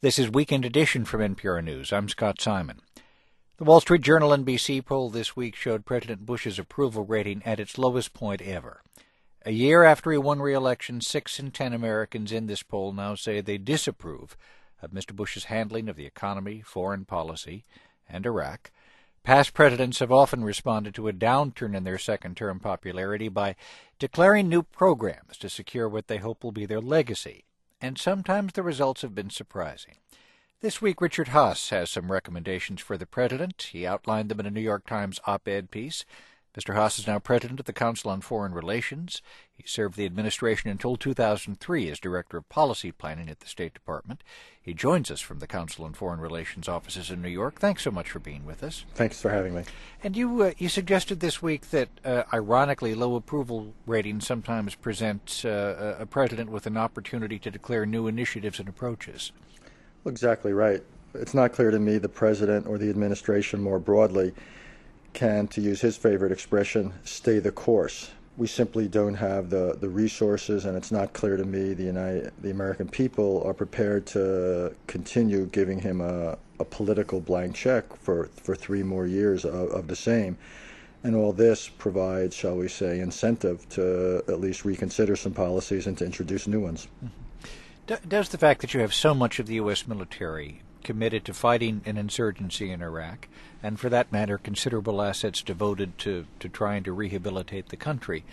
This is Weekend Edition from NPR News. I'm Scott Simon. The Wall Street Journal NBC poll this week showed President Bush's approval rating at its lowest point ever. A year after he won re-election, 6 in 10 Americans in this poll now say they disapprove of Mr. Bush's handling of the economy, foreign policy, and Iraq. Past presidents have often responded to a downturn in their second-term popularity by declaring new programs to secure what they hope will be their legacy. And sometimes the results have been surprising. This week, Richard Haass has some recommendations for the president. He outlined them in a New York Times op-ed piece. Mr. Haass is now president of the Council on Foreign Relations. He served the administration until 2003 as director of policy planning at the State Department. He joins us from the Council on Foreign Relations offices in New York. Thanks so much for being with us. Thanks for having me. And you suggested this week that, ironically, low approval ratings sometimes present a president with an opportunity to declare new initiatives and approaches. Exactly right. It's not clear to me the president or the administration more broadly can, to use his favorite expression, stay the course. We simply don't have the resources, and it's not clear to me the American people are prepared to continue giving him a political blank check for 3 more years of the same. And all this provides, shall we say, incentive to at least reconsider some policies and to introduce new ones. Mm-hmm. Does the fact that you have so much of the U.S. military committed to fighting an insurgency in Iraq, and for that matter considerable assets devoted to trying to rehabilitate the country,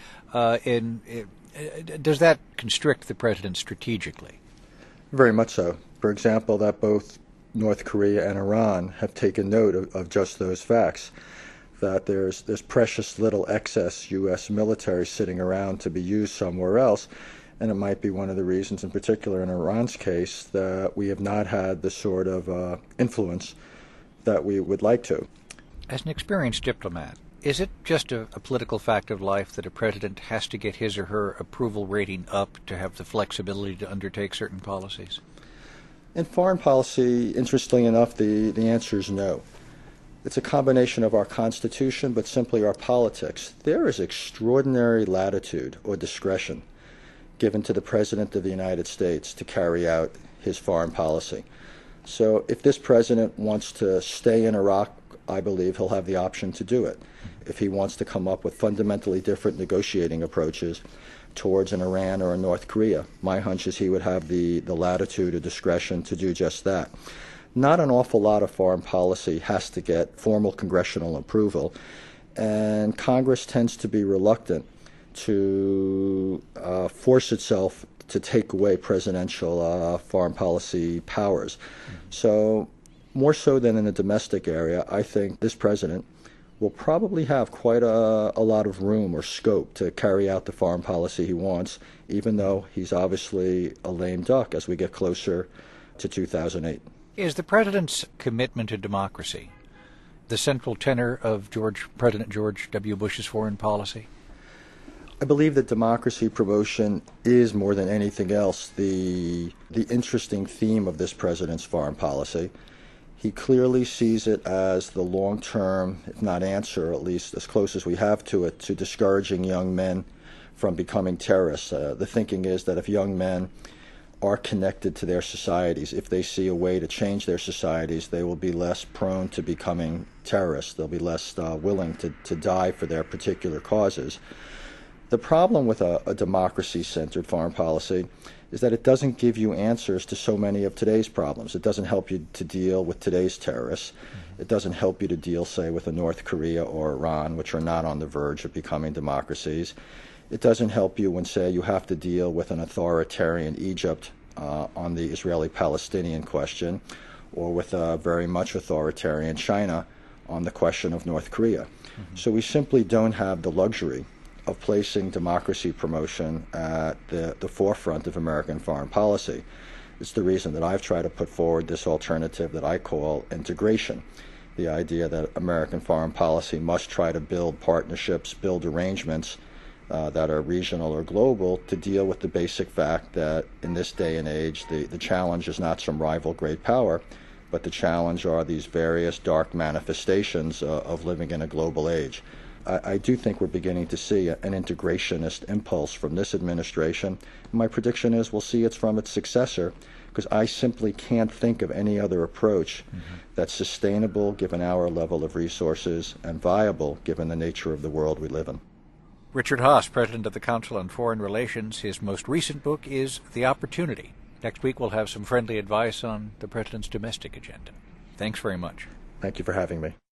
does that constrict the president strategically? Very much so. For example, that both North Korea and Iran have taken note of just those facts, that there's precious little excess U.S. military sitting around to be used somewhere else. And it might be one of the reasons, in particular in Iran's case, that we have not had the sort of influence that we would like to. As an experienced diplomat, is it just a political fact of life that a president has to get his or her approval rating up to have the flexibility to undertake certain policies? In foreign policy, interestingly enough, the answer is no. It's a combination of our Constitution, but simply our politics. There is extraordinary latitude or discretion given to the President of the United States to carry out his foreign policy. So if this president wants to stay in Iraq, I believe he'll have the option to do it. If he wants to come up with fundamentally different negotiating approaches towards an Iran or a North Korea, my hunch is he would have the latitude or discretion to do just that. Not an awful lot of foreign policy has to get formal congressional approval, and Congress tends to be reluctant to force itself to take away presidential foreign policy powers. So more so than in the domestic area, I think this president will probably have quite a lot of room or scope to carry out the foreign policy he wants, even though he's obviously a lame duck as we get closer to 2008. Is the president's commitment to democracy the central tenor of President George W. Bush's foreign policy? I believe that democracy promotion is, more than anything else, the interesting theme of this president's foreign policy. He clearly sees it as the long-term, if not answer, at least as close as we have to it, to discouraging young men from becoming terrorists. The thinking is that if young men are connected to their societies, if they see a way to change their societies, they will be less prone to becoming terrorists. They'll be less willing to die for their particular causes. The problem with a democracy-centered foreign policy is that it doesn't give you answers to so many of today's problems. It doesn't help you to deal with today's terrorists. It doesn't help you to deal, say, with a North Korea or Iran, which are not on the verge of becoming democracies. It doesn't help you when, say, you have to deal with an authoritarian Egypt on the Israeli-Palestinian question, or with a very much authoritarian China on the question of North Korea. Mm-hmm. So we simply don't have the luxury of placing democracy promotion at the forefront of American foreign policy. It's the reason that I've tried to put forward this alternative that I call integration. The idea that American foreign policy must try to build partnerships, build arrangements that are regional or global to deal with the basic fact that in this day and age, the challenge is not some rival great power, but the challenge are these various dark manifestations of living in a global age. I do think we're beginning to see an integrationist impulse from this administration. My prediction is we'll see it's from its successor, because I simply can't think of any other approach that's sustainable given our level of resources and viable given the nature of the world we live in. Richard Haass, President of the Council on Foreign Relations. His most recent book is The Opportunity. Next week we'll have some friendly advice on the President's domestic agenda. Thanks very much. Thank you for having me.